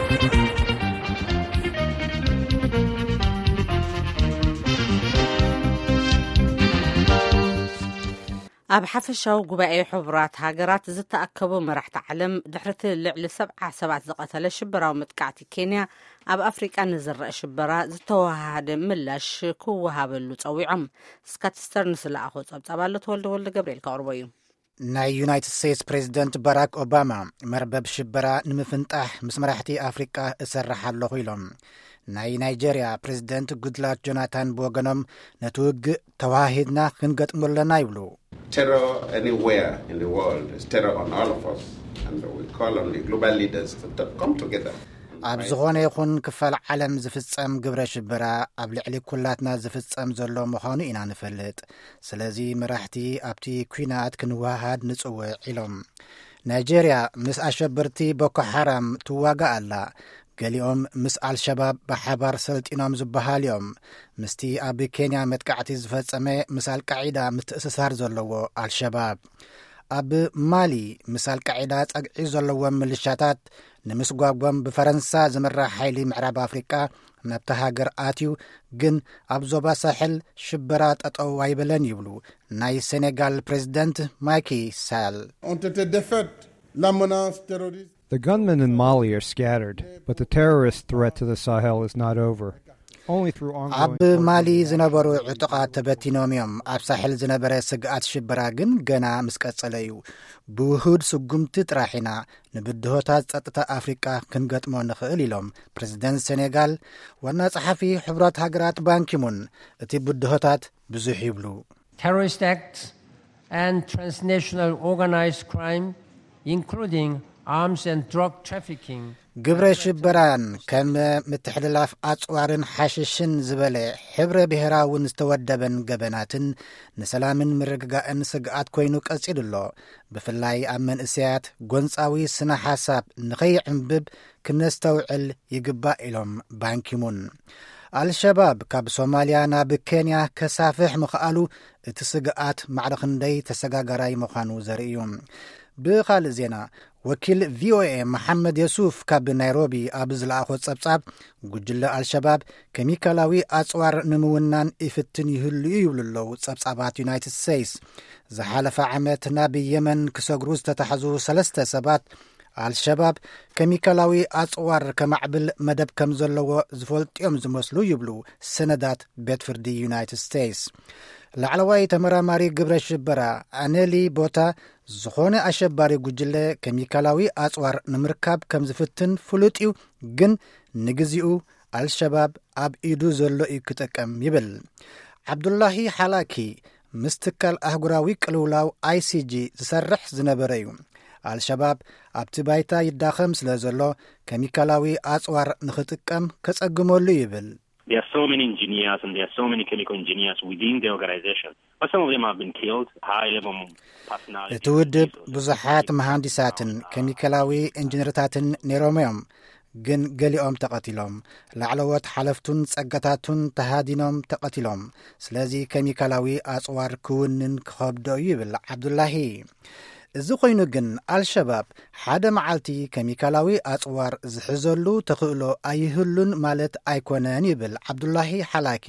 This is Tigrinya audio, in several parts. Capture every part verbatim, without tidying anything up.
ኣብ ሓፈሻዊ ጉባኤ ሕቡራት ሃገራት ዝተኣከቡ መራሕቲ ዓለም ድሕርቲ ልዕሊ ሰብዓ ሰባት ዝቐተለ ሽበራዊ መጥቃዕቲ ኬንያ ኣብ ኣፍሪቃ ንዝረአ ሽበራ ዝተወሃሃደ ምላሽ ክወሃበሉ ጸዊዖም ስካትስተር ንስለኣኹ ጸብጻባሎ ተወልደ ወልደ ገብርኤል ካቕርቦ እዩ። ናይ ዩናይትድ ስቴትስ ፕሬዚደንት ባራክ ኦባማ መርበብ ሽበራ ንምፍንጣሕ ምስ መራሕቲ ኣፍሪቃ እሰርሕ ኣለኹ ኢሎም ናይ ናይጀርያ ፕሬዚደንት ጉድላክ ጆናታን ብወገኖም ነቲ ውግእ ተዋሂድና ክንገጥመለና ይብሉ። Terror anywhere in the world is terror on all of us, and we call on the global leaders to come together. ኣብ ዝኾነ ይኹን ክፋል ዓለም ዝፍጸም ግብረ ሽበራ ኣብ ልዕሊ ኩላትና ዝፍጸም ዘሎ ምዃኑ ኢና ንፈልጥ። ስለዚ መራሕቲ ኣብቲ ኩናት ክንዋሃድ ንጽውዕ ኢሎም። ናይጀርያ ምስ ኣሸበርቲ ቦኮ ሓራም ትዋጋእ ኣላ። ገሊኦም ምስ አልሸባብ ብሓባር ሰልጢኖም ዝበሃል እዮም። ምስቲ ኣብ ኬንያ መጥቃዕቲ ዝፈጸመ ምስ አልቃዒዳ ምትእስሳር ዘለዎ አልሸባብ ኣብ ማሊ ምስ አልቃዒዳ ጸግዒ ዘለዎም ምልሻታት ንምስጓጎም ብፈረንሳ ዝምራሕ ሓይሊ ምዕራብ አፍሪቃ ናብቲ ሃገር ኣትዩ ግን ኣብ ዞባ ሳሕል ሽበራ ጠጠው ኣይበለን ይብሉ ናይ ሴኔጋል ፕሬዚደንት ማኪ ሳል። The gunmen in Mali are scattered, but the terrorist threat to the Sahel is not over. Only through ongoing... ኣብ ማሊ ዝነበሩ ዕጡቃት ተበቲኖም እዮም። ኣብ ሳሕል ዝነበረ ስግኣት ሽበራ ግን ገና ምስ ቀጸለ እዩ። ብውሁድ ስጉምቲ ጥራሒና ንብድሆታት ጸጥታ ኣፍሪቃ ክንገጥሞ ንኽእል ኢሎም ፕሬዚደንት ሴኔጋል ዋና ጸሓፊ ሕቡራት ሃገራት ባንኪሙን እቲ ብድሆታት ብዙሕ ይብሉ። Terrorist acts and transnational organized crime, including arms and drug trafficking. ግብረ ሽበራን ከም ምትሕልላፍ ኣጽዋርን ሓሽሽን ዝበለ ሕብረ ብሔራውን ዝተወደበን ገበናትን ንሰላምን ምርግጋእን ስግኣት ኮይኑ ቀጺሉሎ ብፍላይ ኣብ መንእሰያት ጐንጻዊ ስነ ሓሳብ ንኸይዕንብብ ክነስተውዕል ይግባእ ኢሎም ባንኪሙን። አልሸባብ ካብ ሶማልያ ናብ ኬንያ ከሳፍሕ ምኽኣሉ እቲ ስግኣት ማዕረኽንደይ ተሰጋጋራይ ምዃኑ ዘርእዩ። ብኻልእ ዜና ወኪል ቪኦኤ መሐመድ የሱፍ ካብ ናይሮቢ ኣብ ዝለኣኾ ጸብጻብ ጉጅለ አልሸባብ ኬሚካላዊ ኣጽዋር ንምውናን ይፍትን ይህሉ ይብሉለው ጸብጻባት ዩናይትድ ስቴትስ ዝሓለፈ ዓመት ናብ የመን ክሰግሩ ዝተታሕዙ ሰለስተ ሰባት አልሸባብ ኬሚካላዊ ኣጽዋር ከማዕብል መደብ ከም ዘለዎ ዝፈልጥዮም ዝመስሉ ይብሉ ሰነዳት ቤት ፍርዲ ዩናይትድ ስቴትስ። ላዕለዋይ ተመራማሪ ግብረ ሽበራ ኣነሊ ቦታ ዝኾነ ኣሸባሪ ጉጅለ ኬሚካላዊ ኣጽዋር ንምርካብ ከም ዝፍትን ፍሉጥ እዩ ግን ንግዚኡ አልሸባብ ኣብ ኢዱ ዘሎ እዩ ክጥቀም ይብል። ዓብዱላሂ ሓላኪ ምስ ትካል ኣህጉራዊ ቅልውላው አይሲጂ ዝሰርሕ ዝነበረ እዩ። አልሸባብ ኣብቲ ባይታ ይዳኸም ስለ ዘሎ ኬሚካላዊ ኣጽዋር ንኽጥቀም ከጸግመሉ ይብል። There are so many engineers and there are so many chemical engineers within the organization. But some of them have been killed, high level personalities. እቲ ውድብ ብዙሓት መሃንዲሳትን ኬሚካላዊ ኢንጂነርታትን ነይሮም እዮም ግን ገሊኦም ተቐቲሎም ላዕለዎት ሓለፍቱን ጸጋታቱን ተሃዲኖም ተቐቲሎም ስለዚ ኬሚካላዊ ኣጽዋር ክውንን ክኸብዶ ይብል ዓብዱላሂ። እዚ ኮይኑ ግን አልሸባብ ሓደ መዓልቲ ኬሚካላዊ ኣጽዋር ዝሕዘሉ ተኽእሎ ኣይህሉን ማለት ኣይኮነን ይብል ዓብዱላሂ ሓላኪ።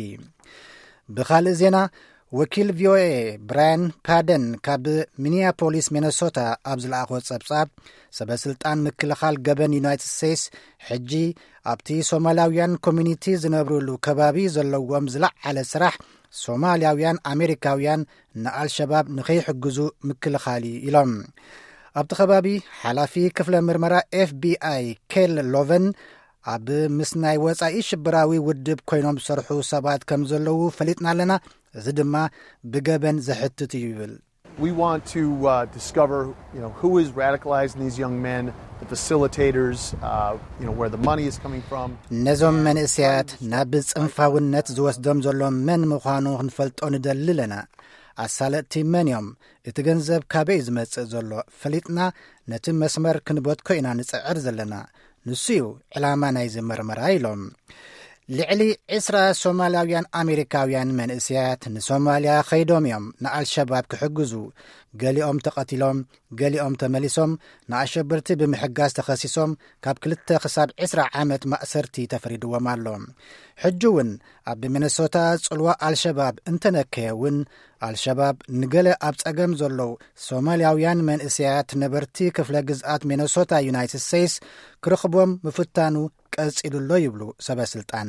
ብኻልእ ዜና ወኪል ቪኦኤ ብራያን ፓደን ካብ ሚኒያፖሊስ ሚነሶታ ኣብ ዝለኣኾ ጸብጻብ ሰበስልጣን ምክልኻል ገበን ዩናይትድ ስቴትስ ሕጂ ኣብቲ ሶማልያውያን ኮሚኒቲ ዝነብሩሉ ከባቢ ዘለዎም ዝለዓለ ስራሕ ሶማልያውያን አሜሪካውያን ንአልሸባብ ንኸይሕግዙ ምክልኻሊ ኢሎም። ኣብቲ ከባቢ ሓላፊ ክፍለ ምርመራ ኤፍቢአይ ኬል ሎቨን ኣብ ምስ ናይ ወጻኢ ሽብራዊ ውድብ ኮይኖም ዝሰርሑ ሰባት ከም ዘለዉ ፈሊጥና ኣለና እዚ ድማ ብገበን ዘሕትት እዩ ይብል። We want to uh, discover, you know, who is radicalizing these young men, the facilitators, uh, you know, where the money is coming from. ነዞም መንእስያት ናብ ጽንፋውነት ዝወስዶም ዘሎም መን ምዃኑ ክንፈልጦ ንደልለና። ኣሳለጥቲ መን እዮም? እቲ ገንዘብ ካበይ ዝመጽእ ዘሎ ፈሊጥና ነቲ መስመር ክንበትኮ ኢና ንጽዕር ዘለና። ንሱ እዩ ዕላማ ናይዚ መርመራ ኢሎም። ልዕሊ ዕስራ ሶማልያውያን አሜሪካውያን መንእስያት ንሶማልያ ኸይዶም እዮም ንአልሸባብ ክሕግዙ ገሊኦም ተቐቲሎም ገሊኦም ተመሊሶም ንኣሸበርቲ ብምሕጋዝ ተኸሲሶም ካብ ክልተ ክሳብ ዒስራ ዓመት ማእሰርቲ ተፈሪድዎም ኣሎ። ሕጂ እውን ኣብ ሚነሶታ ጽልዋ ኣልሸባብ እንተነከየውን ኣልሸባብ ንገለ ኣብ ጸገም ዘለዉ ሶማልያውያን መንእስያት ነበርቲ ክፍለ ግዝኣት ሚነሶታ ዩናይትድ ስቴትስ ክረኽቦም ምፍታኑ ቀጺሉሎ ይብሉ ሰበስልጣን።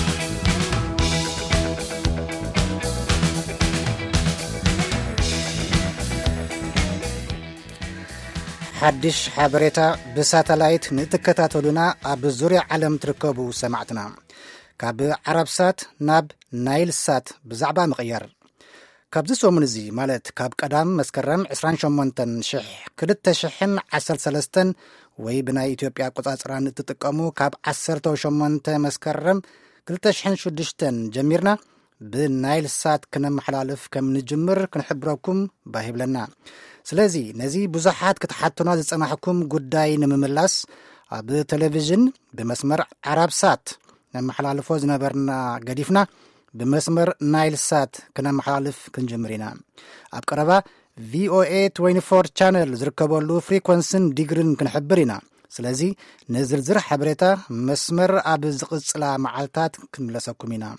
ሓድሽ ሓበሬታ ብሳተላይት ንትከታተሉና ኣብ ዙርያ ዓለም ትርከቡ ሰማዕትና ካብ ዓረብሳት ናብ ናይልሳት ብዛዕባ ምቕያር ካብዚ ሰሙን እዚ ማለት ካብ ቀዳም መስከረም ዒስራን ሸሞንተን ክልተ ሽሕን ዓሰርተ ሰለስተን ወይ ብናይ ኢትዮጵያ ቆጻጽራን እትጥቀሙ ካብ ዓሰርተ ሸሞንተ መስከረም ክልተ ሽሕን ሽዱሽተን ጀሚርና ብናይልሳት ክነመሓላልፍ ከም ንጅምር ክንሕብረኩም ባሂብለና። ስለዚ ነዚ ብዙሓት ክትሓትኗ ዝጸናሕኩም ጉዳይ ንምምላስ ኣብ ቴሌቪዥን ብመስመር ዓረብሳት ነመሓላልፎ ዝነበርና ገዲፍና ብመስመር ናይልሳት ክነመሓላልፍ ክንጅምር ኢና። ኣብ ቀረባ ቪኦኤ ሃያ ኣርባዓ ቻነል ዝርከበሉ ፍሪኮንስን ዲግሪን ክንሕብር ኢና። ስለዚ ንዝርዝር ሓበሬታ መስመር ኣብ ዝቕጽላ መዓልታት ክንምለሰኩም ኢና።